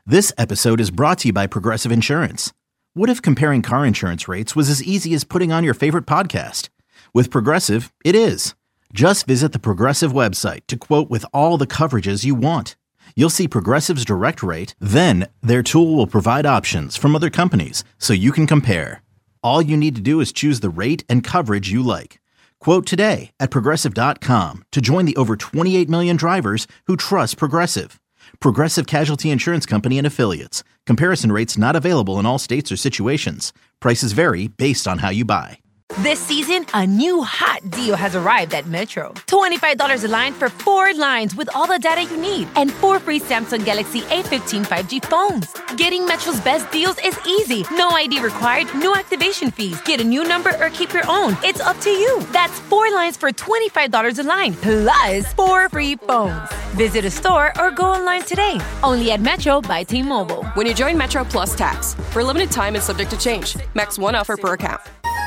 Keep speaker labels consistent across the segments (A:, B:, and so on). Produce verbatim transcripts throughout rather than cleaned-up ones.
A: This episode is brought to you by Progressive Insurance. What if comparing car insurance rates was as easy as putting on your favorite podcast? With Progressive, it is. Just visit the Progressive website to quote with all the coverages you want. You'll see Progressive's direct rate, then their tool will provide options from other companies so you can compare. All you need to do is choose the rate and coverage you like. Quote today at progressive dot com to join the over twenty-eight million drivers who trust Progressive. Progressive Casualty Insurance Company and Affiliates. Comparison rates not available in all states or situations. Prices vary based on how you buy.
B: This season, a new hot deal has arrived at Metro. twenty-five dollars a line for four lines with all the data you need and four free Samsung Galaxy A fifteen five G phones. Getting Metro's best deals is easy. No I D required, no activation fees. Get a new number or keep your own. It's up to you. That's four lines for twenty-five dollars a line, plus four free phones. Visit a store or go online today. Only at Metro by T-Mobile.
C: When you join Metro Plus Tax, for a limited time and subject to change. Max one offer per account.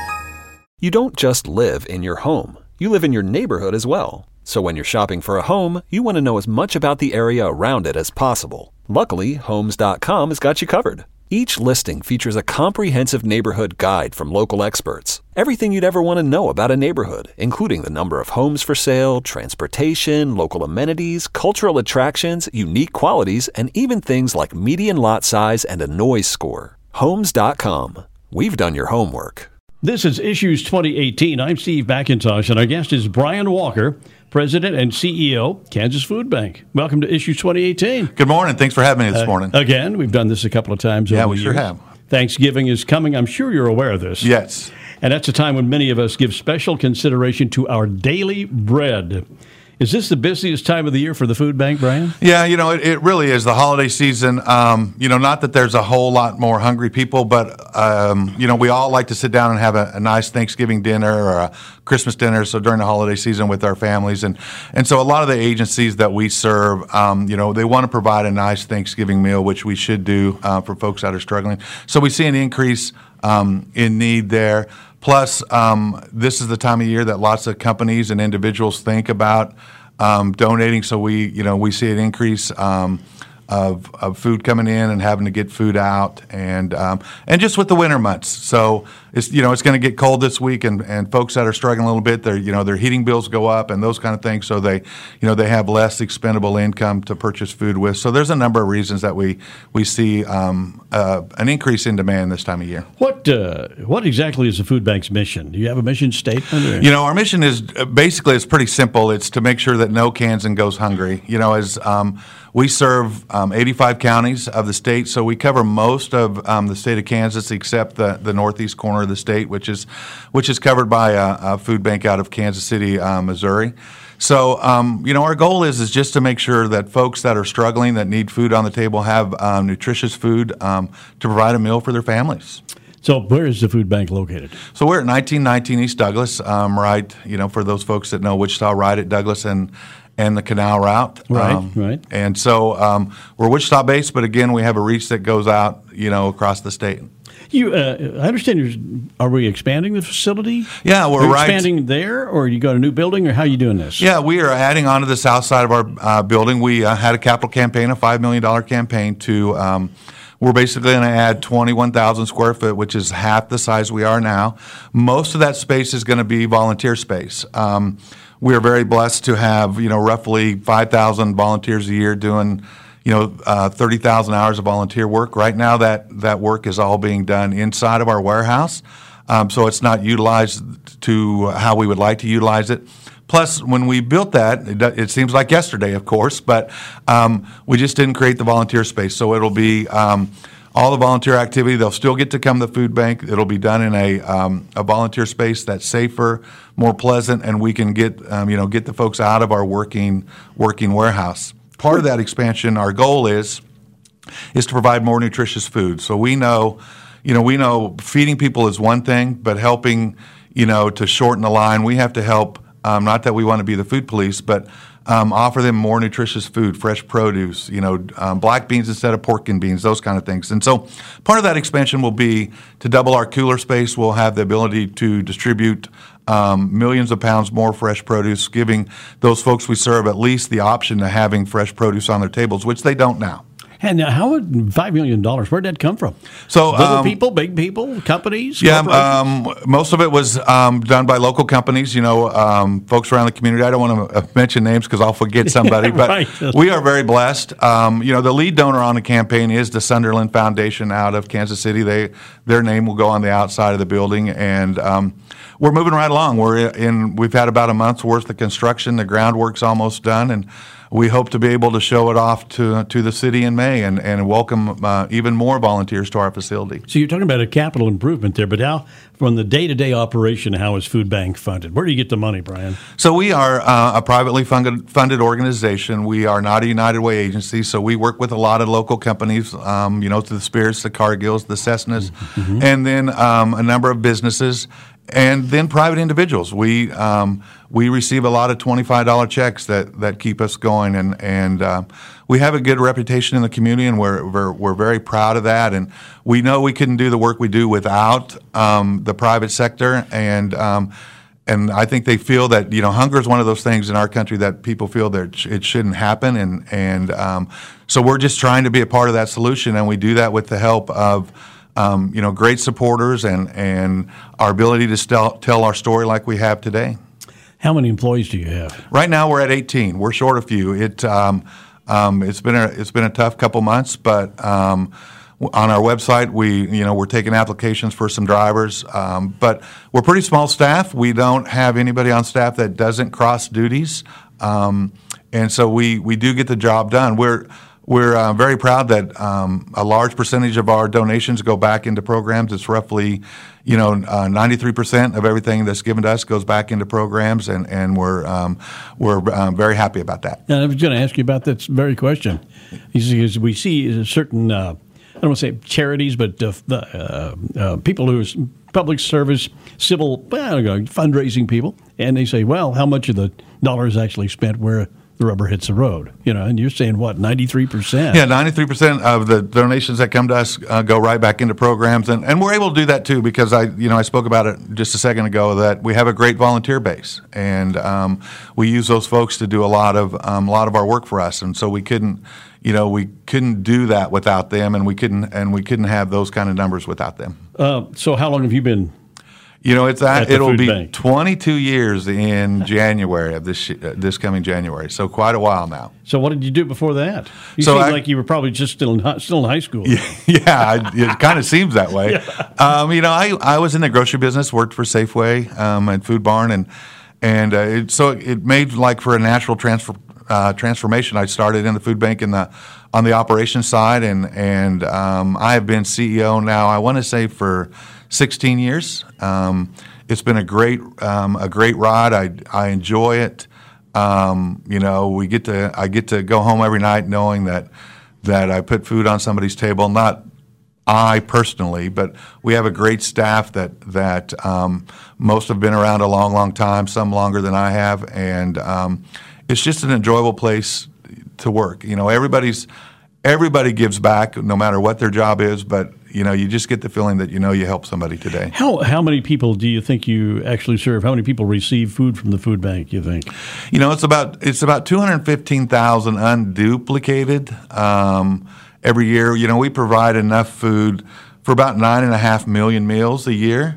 D: You don't just live in your home. You live in your neighborhood as well. So when you're shopping for a home, you want to know as much about the area around it as possible. Luckily, Homes dot com has got you covered. Each listing features a comprehensive neighborhood guide from local experts. Everything you'd ever want to know about a neighborhood, including the number of homes for sale, transportation, local amenities, cultural attractions, unique qualities, and even things like median lot size and a noise score. Homes dot com. We've done your homework.
E: This is Issues twenty eighteen. I'm Steve McIntosh, and our guest is Brian Walker, President and C E O, Kansas Food Bank. Welcome to Issues twenty eighteen.
F: Good morning. Thanks for having me this
E: uh,
F: morning.
E: Again, we've done this a couple of times.
F: Yeah,
E: over
F: we
E: the
F: sure
E: years.
F: have.
E: Thanksgiving is coming. I'm sure you're aware of this.
F: Yes.
E: And that's a time when many of us give special consideration to our daily bread. Is this the busiest time of the year for the food bank, Brian?
F: Yeah, you know, it, it really is the holiday season. Um, you know, not that there's a whole lot more hungry people, but, um, you know, we all like to sit down and have a, a nice Thanksgiving dinner or a Christmas dinner, so during the holiday season with our families. And, and so a lot of the agencies that we serve, um, you know, they want to provide a nice Thanksgiving meal, which we should do uh, for folks that are struggling. So we see an increase um, in need there. Plus, um, this is the time of year that lots of companies and individuals think about um, donating. So we, you know, we see an increase um, of, of food coming in and having to get food out, and um, and just with the winter months. So it's you know it's going to get cold this week, and, and folks that are struggling a little bit, their you know their heating bills go up and those kind of things. So they you know they have less expendable income to purchase food with. So there's a number of reasons that we we see um, uh, an increase in demand this time of year.
E: What uh, what exactly is the food bank's mission? Do you have a mission statement? Or?
F: You know, our mission is uh, basically it's pretty simple. It's to make sure that no Kansan goes hungry. You know, as um, we serve um, eighty-five counties of the state, so we cover most of um, the state of Kansas except the, the northeast corner of the state, which is which is covered by a, a food bank out of Kansas City, uh, Missouri. So, um, you know, our goal is is just to make sure that folks that are struggling, that need food on the table, have um, nutritious food um, to provide a meal for their families.
E: So where is the food bank located?
F: So we're at nineteen nineteen East Douglas, um, right, you know, for those folks that know Wichita, right at Douglas and and the Canal Route.
E: Right,
F: um,
E: right.
F: And so um, we're Wichita-based, but again, we have a reach that goes out, you know, across the state.
E: You, uh, I understand. You're, are we expanding the facility?
F: Yeah, we're
E: are you
F: right.
E: expanding there, or you got a new building, or how are you doing this?
F: Yeah, we are adding on to the south side of our uh, building. We uh, had a capital campaign, a five million dollars campaign to. Um, We're basically going to add twenty-one thousand square foot, which is half the size we are now. Most of that space is going to be volunteer space. Um, we are very blessed to have, you know, roughly five thousand volunteers a year doing, you know, uh, thirty thousand hours of volunteer work. Right now, that, that work is all being done inside of our warehouse, um, so it's not utilized to how we would like to utilize it. Plus, when we built that, it, it seems like yesterday, of course, but um, we just didn't create the volunteer space. So it'll be um, all the volunteer activity. They'll still get to come to the food bank. It'll be done in a um, a volunteer space that's safer, more pleasant, and we can get um, you know get the folks out of our working working warehouse. Part of that expansion, our goal is is to provide more nutritious food. So we know, you know, we know feeding people is one thing, but helping, you know, to shorten the line, we have to help. Um, not that we want to be the food police, but um, offer them more nutritious food, fresh produce, you know, um, black beans instead of pork and beans, those kind of things. And so part of that expansion will be to double our cooler space. We'll have the ability to distribute um, millions of pounds more fresh produce, giving those folks we serve at least the option of having fresh produce on their tables, which they don't now.
E: And uh, how would five million dollars, where'd that come from?
F: So
E: Little
F: um,
E: people, big people, companies?
F: Yeah, um, most of it was um, done by local companies, you know, um, folks around the community. I don't want to mention names because I'll forget somebody, but
E: Right.
F: we are very blessed. Um, you know, the lead donor on the campaign is the Sunderland Foundation out of Kansas City. They Their name will go on the outside of the building, and um, we're moving right along. We're in. We've had about a month's worth of construction. The groundwork's almost done, and we hope to be able to show it off to to the city in May and, and welcome uh, even more volunteers to our facility.
E: So you're talking about a capital improvement there, but how, from the day-to-day operation, how is Food Bank funded? Where do you get the money, Brian?
F: So we are uh, a privately funded funded organization. We are not a United Way agency, so we work with a lot of local companies, um, you know, the Spirits, the Cargills, the Cessnas, mm-hmm. and then um, a number of businesses, and then private individuals. We um, we receive a lot of twenty-five dollar checks that, that keep us going, and and uh, we have a good reputation in the community, and we're, we're we're very proud of that. And we know we couldn't do the work we do without um, the private sector, and um, and I think they feel that, you know, hunger is one of those things in our country that people feel that it shouldn't happen, and and um, so we're just trying to be a part of that solution, and we do that with the help of Um, you know, great supporters and, and our ability to tell, tell our story like we have today.
E: How many employees do you have?
F: Right now, we're at eighteen. We're short a few. It um, um, it's been a it's been a tough couple months, but um, on our website, we you know we're taking applications for some drivers. Um, but we're pretty small staff. We don't have anybody on staff that doesn't cross duties, um, and so we we do get the job done. We're We're uh, very proud that um, a large percentage of our donations go back into programs. It's roughly, you know, uh, ninety-three percent of everything that's given to us goes back into programs, and, and we're um, we're um, very happy about that.
E: And I was going to ask you about that very question. Because we see certain, uh, I don't want to say charities, but uh, uh, uh, people who are public service, civil, I don't know, fundraising people, and they say, well, how much of the dollar is actually spent where the rubber hits the road, you know, and you're saying what, ninety-three percent?
F: Yeah, ninety-three percent of the donations that come to us uh, go right back into programs, and, and we're able to do that too because I, you know, I spoke about it just a second ago that we have a great volunteer base, and um, we use those folks to do a lot of um, a lot of our work for us, and so we couldn't, you know, we couldn't do that without them, and we couldn't and we couldn't have those kind of numbers without them.
E: Uh, so how long have you been?
F: You know, it's that it'll be
E: bank.
F: twenty-two years in January of this uh, this coming January, so quite a while now.
E: So what did you do before that? You
F: so
E: seemed
F: I,
E: like you were probably just still in still in high school.
F: Yeah, yeah it kind of seems that way. Yeah. Um, you know, I, I was in the grocery business, worked for Safeway um, and Food Barn, and and uh, it, so it made like for a natural transfer uh, transformation. I started in the food bank in the on the operations side, and and um, I have been C E O now. I want to say for sixteen years. Um, it's been a great um, a great ride. I I enjoy it. Um, you know, we get to I get to go home every night knowing that that I put food on somebody's table. Not I personally, but we have a great staff that that um, most have been around a long, long time. Some longer than I have, and um, it's just an enjoyable place to work. You know, everybody's everybody gives back, no matter what their job is, but you know, you just get the feeling that you know you helped somebody today.
E: How how many people do you think you actually serve? How many people receive food from the food bank, you think?
F: You know, it's about it's about two hundred fifteen thousand unduplicated um, every year. You know, we provide enough food for about nine and a half million meals a year.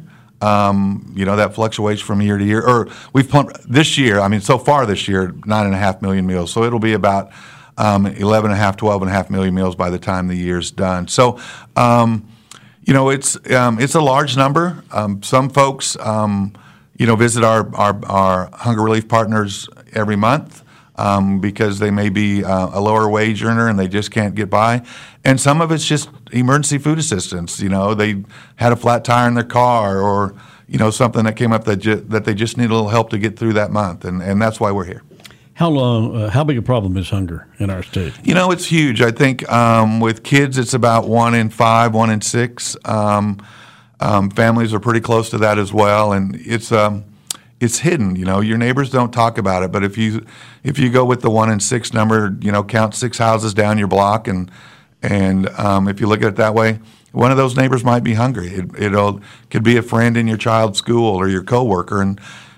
F: Um, you know, that fluctuates from year to year. Or we've pumped this year, I mean, so far this year, nine and a half million meals. So it'll be about Um, eleven and a half, twelve and a half million meals by the time the year's done. So, um, you know, it's um, it's a large number. Um, some folks, um, you know, visit our, our, our hunger relief partners every month um, because they may be uh, a lower wage earner and they just can't get by. And some of it's just emergency food assistance. You know, they had a flat tire in their car, or you know, something that came up that ju- that they just need a little help to get through that month, and and that's why we're here.
E: How long? Uh, how big a problem is hunger in our state?
F: You know, it's huge. I think um, with kids, it's about one in five, one in six. Um, um, families are pretty close to that as well, and it's um, it's hidden. You know, your neighbors don't talk about it, but if you if you go with the one in six number, you know, count six houses down your block, and and um, if you look at it that way, one of those neighbors might be hungry. It it'll, could be a friend in your child's school or your coworker, and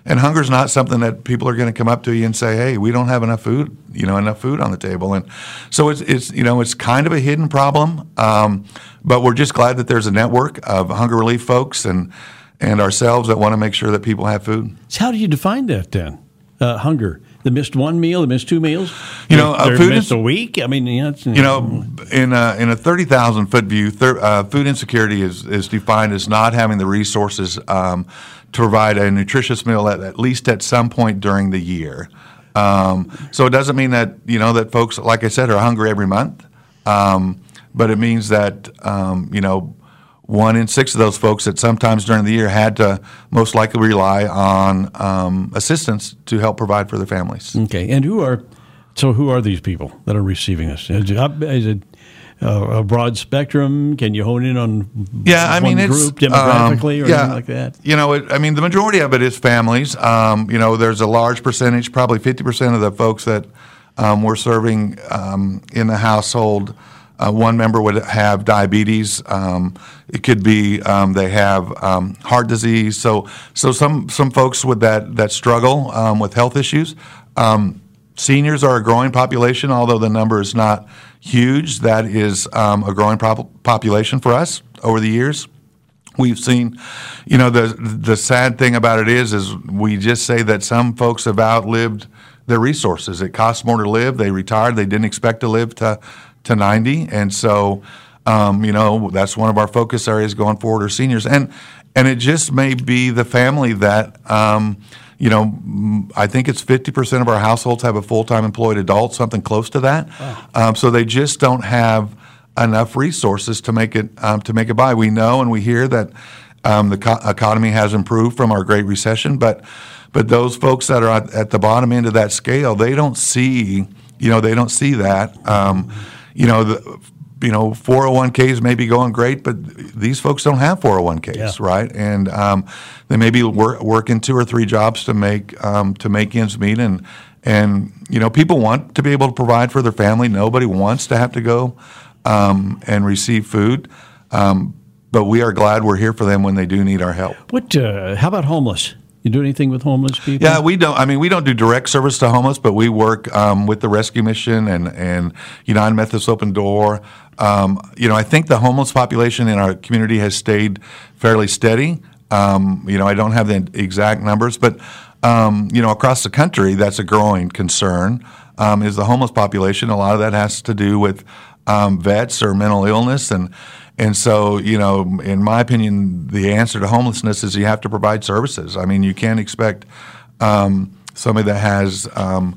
F: and hunger is not something that people are going to come up to you and say, "Hey, we don't have enough food, you know, enough food on the table." And so it's it's you know it's kind of a hidden problem, um, but we're just glad that there's a network of hunger relief folks and and ourselves that want to make sure that people have food.
E: So how do you define that then? Uh, hunger. They missed one meal. They missed two meals.
F: You know,
E: they
F: uh, food
E: missed
F: is,
E: a week. I mean, yeah, it's,
F: you know, in a, in a thirty thousand foot view, thir- uh, food insecurity is, is defined as not having the resources um, to provide a nutritious meal at, at least at some point during the year. Um, so it doesn't mean that you know that folks, like I said, are hungry every month, um, but it means that um, you know. One in six of those folks that sometimes during the year had to most likely rely on um, assistance to help provide for their families.
E: Okay, and who are so who are these people that are receiving this? Is it, is it uh, a broad spectrum? Can you hone in on
F: yeah, I
E: one
F: mean,
E: group
F: it's,
E: demographically
F: um,
E: or
F: yeah,
E: anything like that?
F: You know, it, I mean, the majority of it is families. Um, you know, there's a large percentage, probably fifty percent of the folks that um, we're serving um, in the household. Uh, one member would have diabetes. Um, it could be um, they have um, heart disease. So, so some some folks with that that struggle um, with health issues. Um, seniors are a growing population, although the number is not huge. That is um, a growing prop- population for us over the years. We've seen, you know, the the sad thing about it is, is we just say that some folks have outlived their resources. It costs more to live. They retired. They didn't expect to live to. to ninety, and so um, you know that's one of our focus areas going forward are seniors, and and it just may be the family that um, you know I think it's fifty percent of our households have a full-time employed adult, something close to that. Wow. Um, so they just don't have enough resources to make it um, to make it by. We know and we hear that um, the co- economy has improved from our Great Recession, but but those folks that are at, at the bottom end of that scale, they don't see you know they don't see that. Um, You know, the, you know, four oh one k's may be going great, but these folks don't have four oh one k's,
E: yeah.
F: right? And um, they may be work, working two or three jobs to make um, to make ends meet. And and you know, people want to be able to provide for their family. Nobody wants to have to go um, and receive food, um, but we are glad we're here for them when they do need our help.
E: What? Uh, how about homeless? You do anything with homeless people?
F: Yeah, we don't. I mean, we don't do direct service to homeless, but we work um, with the Rescue Mission and, and United Methodist Open Door. Um, you know, I think the homeless population in our community has stayed fairly steady. Um, you know, I don't have the exact numbers, but um, you know, across the country, that's a growing concern. Um, is the homeless population? A lot of that has to do with um, vets or mental illness and. And so, you know, in my opinion, the answer to homelessness is you have to provide services. I mean, you can't expect um, somebody that has, um,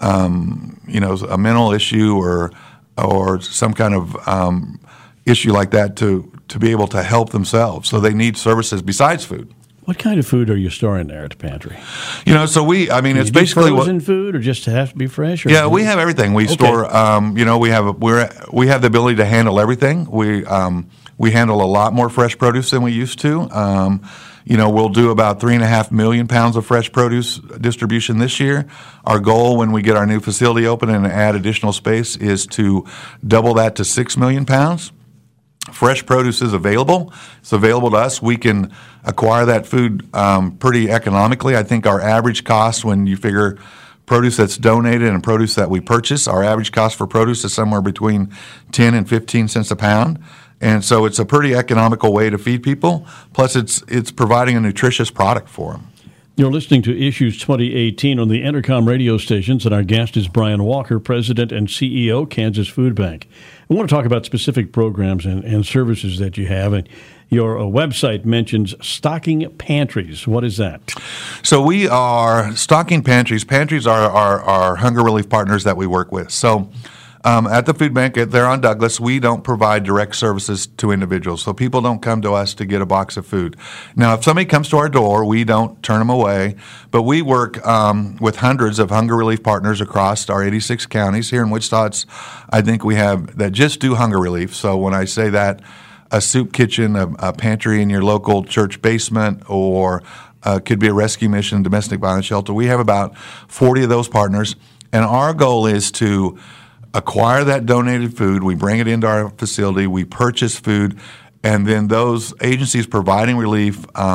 F: um, you know, a mental issue or or some kind of um, issue like that to, to be able to help themselves. So they need services besides food.
E: What kind of food are you storing there at the pantry?
F: You know, so we, I mean,
E: Do
F: it's
E: you do
F: basically
E: frozen
F: what,
E: food, or just have to be fresh? Or
F: yeah, we have everything. We
E: Okay.
F: store, um, you know, we have a, we're we have the ability to handle everything. We um, we handle a lot more fresh produce than we used to. Um, you know, we'll do about three and a half million pounds of fresh produce distribution this year. Our goal when we get our new facility open and add additional space is to double that to six million pounds. Fresh produce is available. It's available to us. We can acquire that food um, pretty economically. I think our average cost when you figure produce that's donated and produce that we purchase, our average cost for produce is somewhere between ten and fifteen cents a pound. And so it's a pretty economical way to feed people. Plus, it's it's providing a nutritious product for them.
E: You're listening to Issues twenty eighteen on the Entercom radio stations, and our guest is Brian Walker, President and C E O, Kansas Food Bank. I want to talk about specific programs and, and services that you have. And your uh, website mentions stocking pantries. What is that?
F: So we are stocking pantries. Pantries are our, our hunger relief partners that we work with. So Um, at the food bank there on Douglas, we don't provide direct services to individuals. So people don't come to us to get a box of food. Now, if somebody comes to our door, we don't turn them away. But we work um, with hundreds of hunger relief partners across our eighty-six counties. Here in Wichita, it's, I think we have that just do hunger relief. So when I say that, a soup kitchen, a, a pantry in your local church basement, or uh, could be a rescue mission, domestic violence shelter. We have about forty of those partners. And our goal is to acquire that donated food, we bring it into our facility, we purchase food, and then those agencies providing relief um,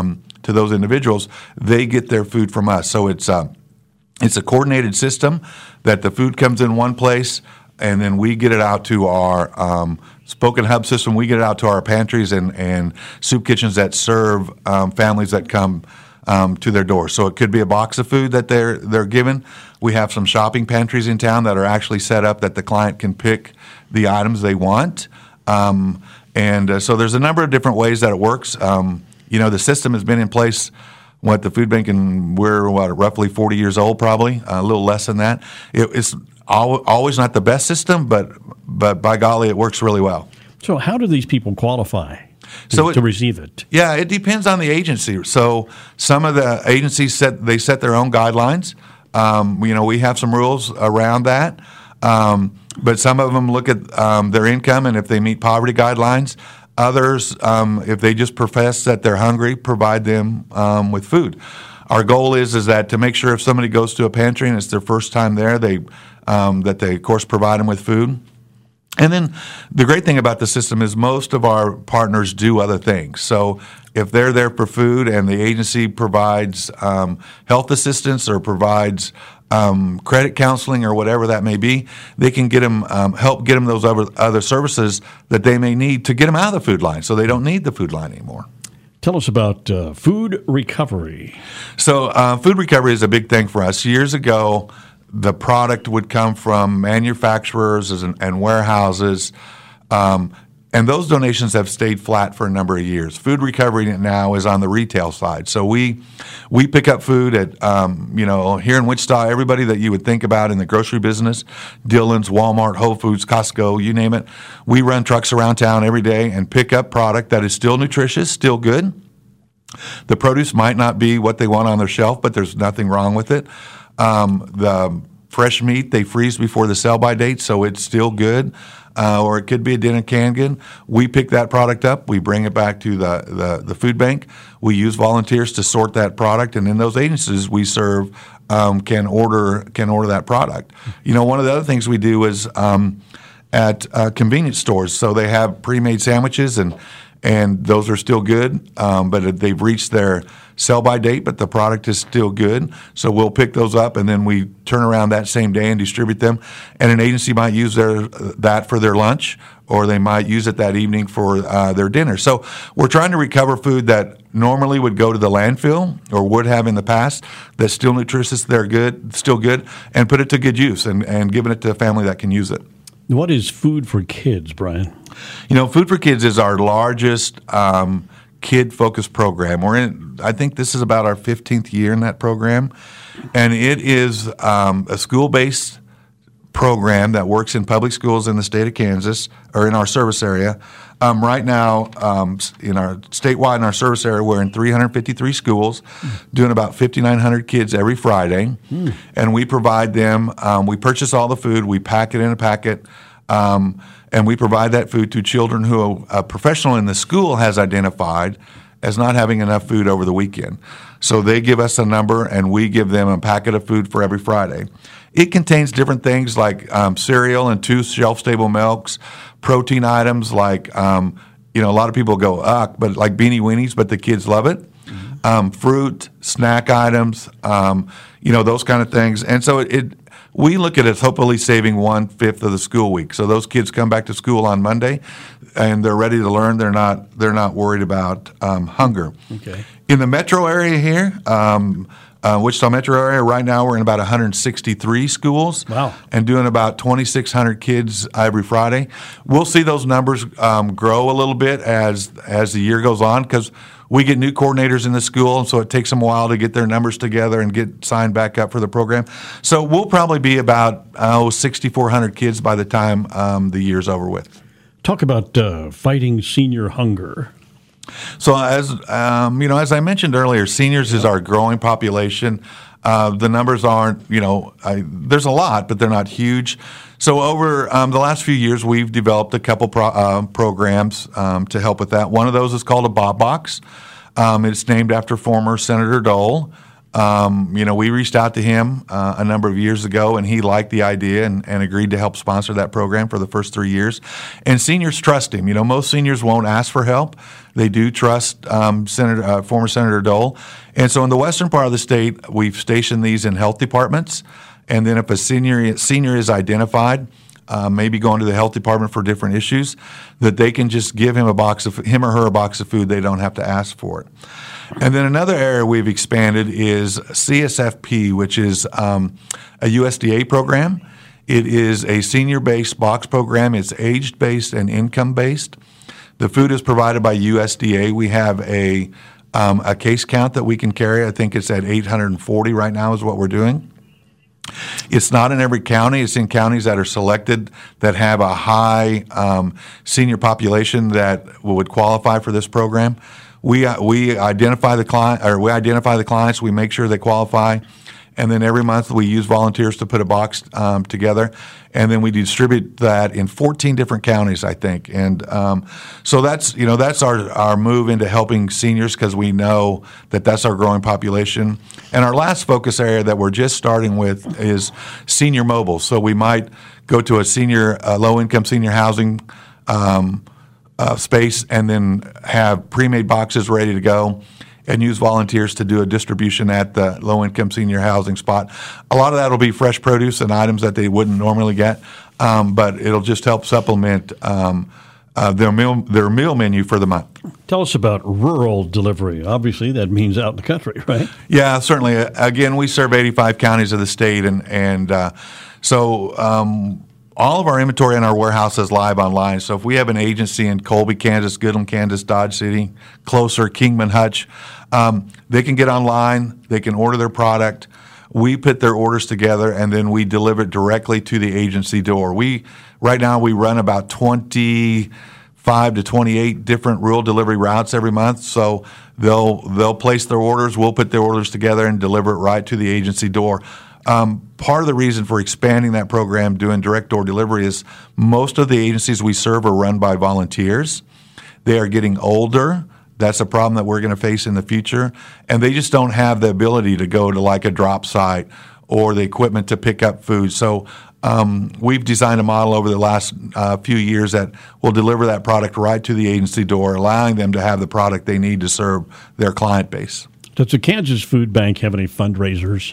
F: to those individuals, they get their food from us. So it's uh, it's a coordinated system that the food comes in one place, and then we get it out to our um, Spoken Hub system. We get it out to our pantries and, and soup kitchens that serve um, families that come um, to their door. So it could be a box of food that they're they're given. We have some shopping pantries in town that are actually set up that the client can pick the items they want. Um, and uh, so there's a number of different ways that it works. Um, you know, the system has been in place, what, the food bank, and we're, what, roughly forty years old probably, a little less than that. It, it's al- always not the best system, but but by golly, it works really well.
E: So how do these people qualify to,
F: so it,
E: to receive it?
F: Yeah, it depends on the agency. So some of the agencies set they set their own guidelines. Um, you know, we have some rules around that. Um, but some of them look at um, their income and if they meet poverty guidelines. Others, um, if they just profess that they're hungry, provide them um, with food. Our goal is is that to make sure if somebody goes to a pantry and it's their first time there, they um, that they of course provide them with food. And then the great thing about the system is most of our partners do other things. So if they're there for food and the agency provides um, health assistance or provides um, credit counseling or whatever that may be, they can get them um, help get them those other, other services that they may need to get them out of the food line, so they don't need the food line anymore.
E: Tell us about uh, food recovery.
F: So uh, food recovery is a big thing for us. Years ago, the product would come from manufacturers and, and warehouses, um, and those donations have stayed flat for a number of years. Food recovery now is on the retail side. So we we pick up food at, um, you know, here in Wichita, everybody that you would think about in the grocery business, Dillon's, Walmart, Whole Foods, Costco, you name it. We run trucks around town every day and pick up product that is still nutritious, still good. The produce might not be what they want on their shelf, but there's nothing wrong with it. Um, the fresh meat, they freeze before the sell-by date, so it's still good. Uh, or it could be a dinner can. We pick that product up. We bring it back to the, the, the food bank. We use volunteers to sort that product, and in those agencies we serve um, can order can order that product. You know, one of the other things we do is um, at uh, convenience stores. So they have pre-made sandwiches, and and those are still good, um, but they've reached their sell-by date, but the product is still good. So we'll pick those up, and then we turn around that same day and distribute them. And an agency might use their that for their lunch, or they might use it that evening for uh, their dinner. So we're trying to recover food that normally would go to the landfill or would have in the past that's still nutritious, they're good, still good, and put it to good use and, and giving it to a family that can use it.
E: What is Food for Kids, Brian?
F: You know, Food for Kids is our largest um, kid-focused program. We're in, I think this is about our fifteenth year in that program, and it is um, a school-based program that works in public schools in the state of Kansas, or in our service area. Um, right now, um, in our statewide in our service area, we're in three hundred fifty-three schools, mm. doing about fifty-nine hundred kids every Friday, mm. and we provide them. Um, we purchase all the food, we pack it in a packet. Um, and we provide that food to children who a professional in the school has identified as not having enough food over the weekend. So they give us a number, and we give them a packet of food for every Friday. It contains different things like um, cereal and two shelf-stable milks, protein items like, um, you know, a lot of people go, ugh, but like Beanie Weenies, but the kids love it. Mm-hmm. Um, fruit, snack items, um, you know, those kind of things. And so it, it we look at it as hopefully saving one-fifth of the school week. So those kids come back to school on Monday, and they're ready to learn. They're not they're not worried about um, hunger.
E: Okay.
F: In the metro area here, um, uh, Wichita metro area, right now we're in about one hundred sixty-three schools.
E: Wow.
F: And doing about twenty-six hundred kids every Friday. We'll see those numbers um, grow a little bit as as the year goes on, because we get new coordinators in the school, so it takes them a while to get their numbers together and get signed back up for the program. So we'll probably be about oh, sixty-four hundred kids by the time um, the year's over with.
E: Talk about uh, fighting senior hunger.
F: So as um, you know, as I mentioned earlier, seniors is our growing population. Uh, the numbers aren't, you know, I, there's a lot, but they're not huge. So over um, the last few years, we've developed a couple pro, uh, programs um, to help with that. One of those is called a Bob Box. Um, it's named after former Senator Dole. Um, you know, we reached out to him uh, a number of years ago, and he liked the idea and, and agreed to help sponsor that program for the first three years. And seniors trust him. You know, most seniors won't ask for help. They do trust um, Senator, uh, former Senator Dole. And so in the western part of the state, we've stationed these in health departments. And then if a senior senior is identified, uh, maybe going to the health department for different issues, that they can just give him a box of him or her a box of food. They don't have to ask for it. And then another area we've expanded is C S F P, which is um, a U S D A program. It is a senior-based box program. It's age-based and income-based. The food is provided by U S D A. We have a um, a case count that we can carry. I think it's at eight hundred forty right now is what we're doing. It's not in every county. It's in counties that are selected that have a high um, senior population that would qualify for this program. We uh, we identify the client, or we identify the clients. We make sure they qualify, and then every month we use volunteers to put a box um, together, and then we distribute that in fourteen different counties, I think. And um, so that's you know that's our our move into helping seniors, because we know that that's our growing population. And our last focus area that we're just starting with is senior mobile. So we might go to a senior uh, low income senior housing Um, Uh, space, and then have pre-made boxes ready to go, and use volunteers to do a distribution at the low-income senior housing spot. A lot of that will be fresh produce and items that they wouldn't normally get, um, but it'll just help supplement um, uh, their meal their meal menu for the month.
E: Tell us about rural delivery. Obviously, that means out in the country, right?
F: Yeah, certainly. Again, we serve eighty-five counties of the state, and and uh, so. Um, All of our inventory in our warehouse is live online. So if we have an agency in Colby, Kansas, Goodland, Kansas, Dodge City, closer, Kingman, Hutch, um, they can get online. They can order their product. We put their orders together, and then we deliver it directly to the agency door. We right now we run about twenty-five to twenty-eight different rural delivery routes every month. So they'll they'll place their orders. We'll put their orders together and deliver it right to the agency door. Um, part of the reason for expanding that program, doing direct door delivery, is most of the agencies we serve are run by volunteers. They are getting older. That's a problem that we're going to face in the future. And they just don't have the ability to go to like a drop site or the equipment to pick up food. So um, we've designed a model over the last uh, few years that will deliver that product right to the agency door, allowing them to have the product they need to serve their client base.
E: Does the Kansas Food Bank have any fundraisers?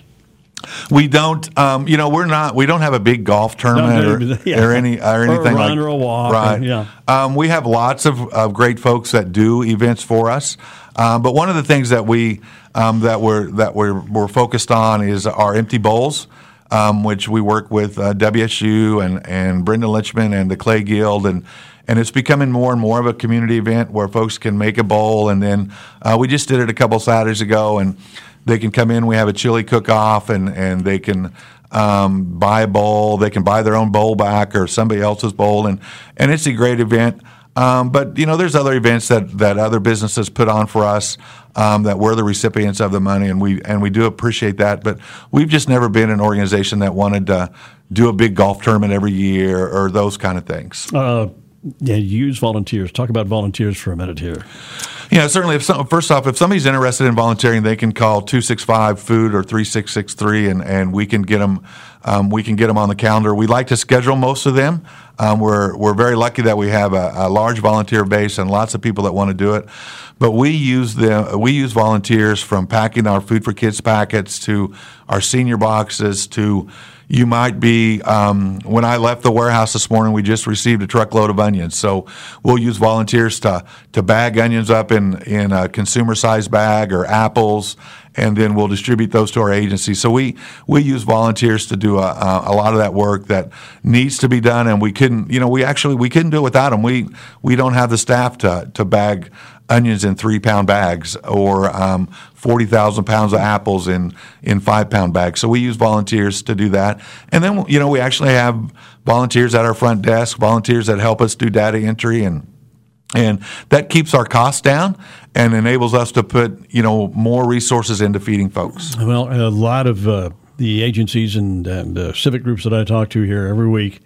F: We don't, um, you know, we're not. We don't have a big golf tournament
E: no,
F: or,
E: yeah.
F: or any or anything
E: or a run
F: like
E: or a walk.
F: Right.
E: Or, yeah.
F: Um, we have lots of, of great folks that do events for us. Um, but one of the things that we um, that we're that we're we're focused on is our empty bowls, um, which we work with uh, W S U and and Brenda Lynchman and the Clay Guild, and and it's becoming more and more of a community event where folks can make a bowl, and then uh, we just did it a couple Saturdays ago, and they can come in. We have a chili cook-off, and, and they can um, buy a bowl. They can buy their own bowl back or somebody else's bowl, and, and it's a great event. Um, but, you know, there's other events that, that other businesses put on for us um, that we're the recipients of the money, and we and we do appreciate that. But we've just never been an organization that wanted to do a big golf tournament every year or those kind of things.
E: Uh, yeah, use volunteers. Talk about volunteers for a minute here.
F: Yeah, certainly. If some, first off, if somebody's interested in volunteering, they can call two six five food or three six six three, and, and we can get them. Um, we can get them on the calendar. We like to schedule most of them. Um, we're we're very lucky that we have a, a large volunteer base and lots of people that want to do it. But we use them. We use volunteers from packing our Food for Kids packets to our senior boxes to. You might be, um, when I left the warehouse this morning, we just received a truckload of onions. So we'll use volunteers to to bag onions up in, in a consumer-sized bag or apples, and then we'll distribute those to our agency. So we, we use volunteers to do a, a lot of that work that needs to be done, and we couldn't, you know, we actually, we couldn't do it without them. We, we don't have the staff to, to bag onions in three-pound bags or um, forty thousand pounds of apples in, in five-pound bags. So we use volunteers to do that. And then, you know, we actually have volunteers at our front desk, volunteers that help us do data entry, and and that keeps our costs down and enables us to put, you know, more resources into feeding folks.
E: Well, a lot of uh, the agencies and, and uh, civic groups that I talk to here every week,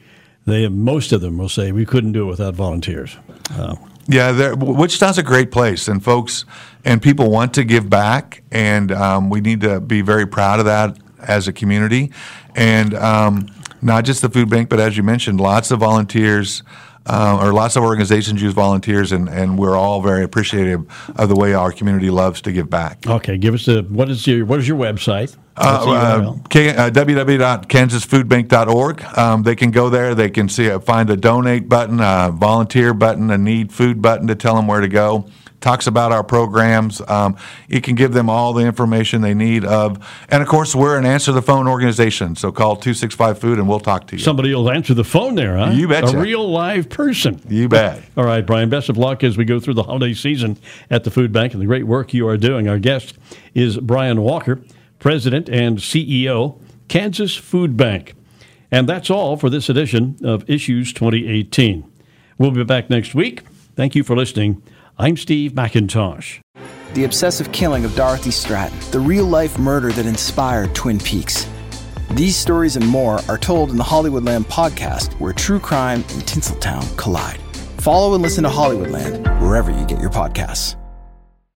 E: they most of them will say we couldn't do it without volunteers. Uh,
F: Yeah, there- Wichita's a great place, and folks and people want to give back, and um, we need to be very proud of that as a community. And um, not just the food bank, but as you mentioned, lots of volunteers uh, or lots of organizations use volunteers, and, and we're all very appreciative of the way our community loves to give back.
E: okay, give us the what is your what is your website? What's the U R
F: Uh,
E: L?
F: uh, K, uh, w w w dot kansas food bank dot org. Um, they can go there. They can see uh, find a donate button, a volunteer button, a need food button to tell them where to go. Talks about our programs. Um, it can give them all the information they need of, and of course, we're an answer the phone organization. So call two six five food and we'll talk to you.
E: Somebody will answer the phone there, huh?
F: You betcha.
E: A real live person.
F: You bet.
E: All right, Brian, best of luck as we go through the holiday season at the food bank and the great work you are doing. Our guest is Brian Walker, President and C E O, Kansas Food Bank. And that's all for this edition of Issues twenty eighteen. We'll be back next week. Thank you for listening. I'm Steve McIntosh.
G: The obsessive killing of Dorothy Stratton, the real-life murder that inspired Twin Peaks. These stories and more are told in the Hollywoodland podcast, where true crime and Tinseltown collide. Follow and listen to Hollywoodland wherever you get your podcasts.